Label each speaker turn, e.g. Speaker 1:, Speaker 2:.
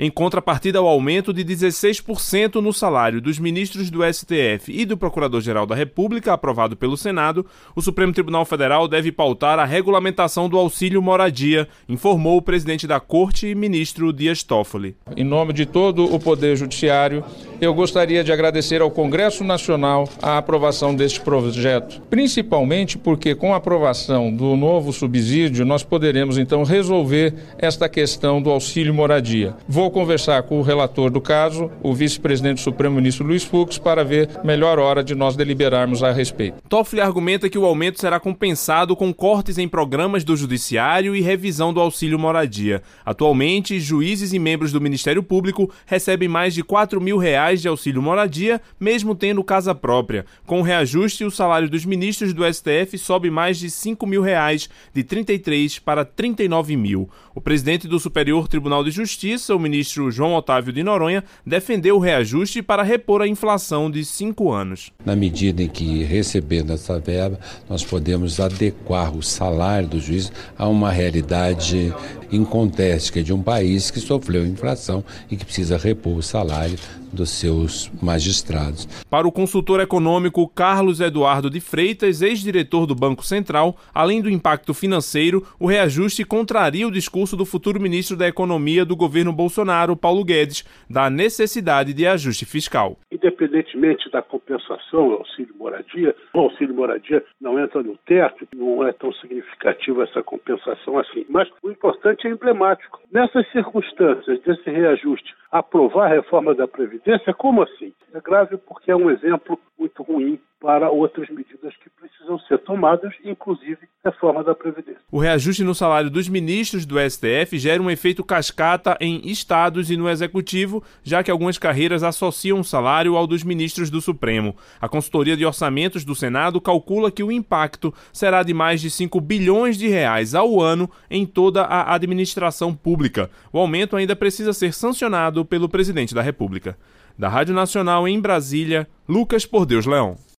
Speaker 1: Em contrapartida ao aumento de 16% no salário dos ministros do STF e do Procurador-Geral da República, aprovado pelo Senado, o Supremo Tribunal Federal deve pautar a regulamentação do auxílio moradia, informou o presidente da Corte, ministro Dias Toffoli.
Speaker 2: Em nome de todo o Poder Judiciário, eu gostaria de agradecer ao Congresso Nacional a aprovação deste projeto, principalmente porque com a aprovação do novo subsídio nós poderemos então resolver esta questão do auxílio moradia. Vou conversar com o relator do caso, o vice-presidente do Supremo, ministro Luiz Fux, para ver melhor hora de nós deliberarmos a respeito.
Speaker 1: Toffoli argumenta que o aumento será compensado com cortes em programas do Judiciário e revisão do auxílio moradia. Atualmente, juízes e membros do Ministério Público recebem mais de R$4.000 de auxílio moradia, mesmo tendo casa própria. Com o reajuste, o salário dos ministros do STF sobe mais de R$5.000, de 33 para 39 mil. O presidente do Superior Tribunal de Justiça, o ministro João Otávio de Noronha, defendeu o reajuste para repor a inflação de 5 anos.
Speaker 3: Na medida em que, recebendo essa verba, nós podemos adequar o salário do juiz a uma realidade inconteste, que é de um país que sofreu inflação e que precisa repor o salário dos seus magistrados.
Speaker 1: Para o consultor econômico Carlos Eduardo de Freitas, ex-diretor do Banco Central, além do impacto financeiro, o reajuste contraria o discurso do futuro ministro da Economia do governo Bolsonaro, Paulo Guedes, da necessidade de ajuste fiscal.
Speaker 4: Independentemente da compensação, o auxílio moradia não entra no teto, não é tão significativa essa compensação assim. Mas o importante é emblemático. Nessas circunstâncias, desse reajuste, aprovar a reforma da Previdência, como assim? É grave porque é um exemplo muito ruim para outras medidas que precisam ser tomadas, inclusive reforma da Previdência.
Speaker 1: O reajuste no salário dos ministros do STF gera um efeito cascata em estados e no Executivo, já que algumas carreiras associam o salário ao dos ministros do Supremo. A consultoria de orçamentos do Senado calcula que o impacto será de mais de R$5 bilhões ao ano em toda a administração pública. O aumento ainda precisa ser sancionado pelo presidente da República. Da Rádio Nacional em Brasília, Lucas Por Deus Leão.